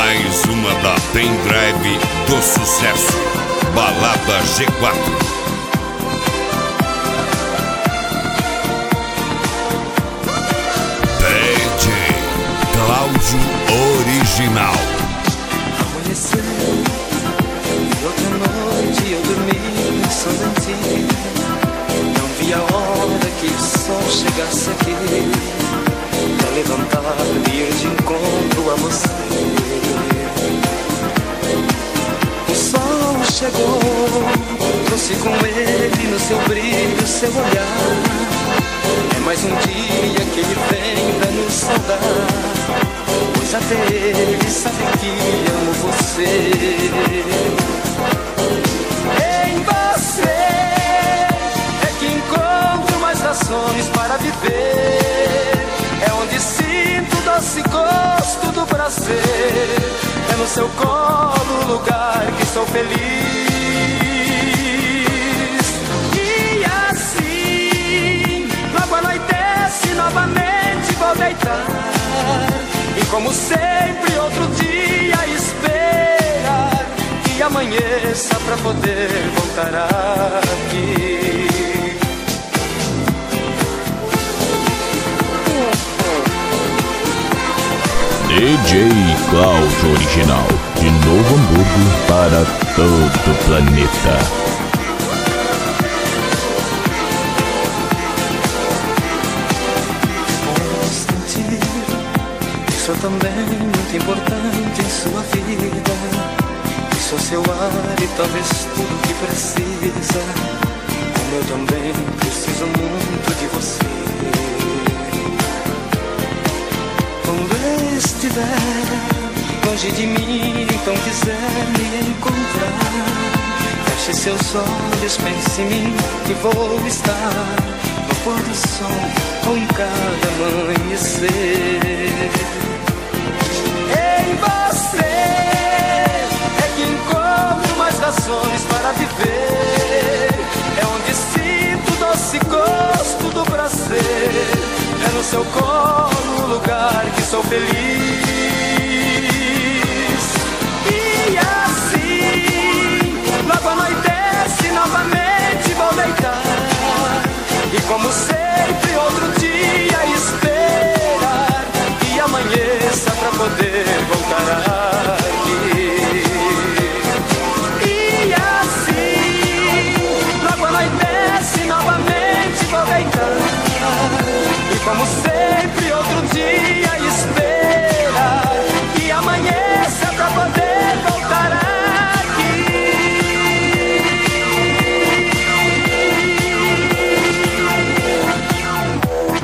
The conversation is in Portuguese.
Mais uma da Pendrive do Sucesso, Balada G4. Cláudio Original. Amanheceu e outra noite eu dormi pensando em ti. Não vi a hora que o sol chegasse aqui pra levantar e ir de encontro a você. O sol chegou, trouxe com ele no seu brilho, seu olhar. É mais um dia que ele vem pra nos saudar, pois até ele sabe que amo você. Em você é que encontro mais razões para viver. É onde sinto o doce gosto do prazer. É no seu colo o lugar que sou feliz. Logo anoitece, novamente vou deitar. E como sempre, outro dia esperar que amanheça pra poder voltar aqui. DJ Cláudio Original, de Novo Hamburgo para todo o planeta. Sou também muito importante em sua vida. E sou seu ar e talvez tudo que precisa. Como eu também preciso muito de você. Quando estiver longe de mim, então quiser me encontrar, feche seus olhos, pense em mim, que vou estar no pôr do sol ou em cada amanhecer. Em você é que encontro mais razões para viver. É onde sinto o doce gosto do prazer. É no seu colo o lugar que sou feliz. E assim, logo anoitece, novamente vou deitar. E como sempre, outro dia espero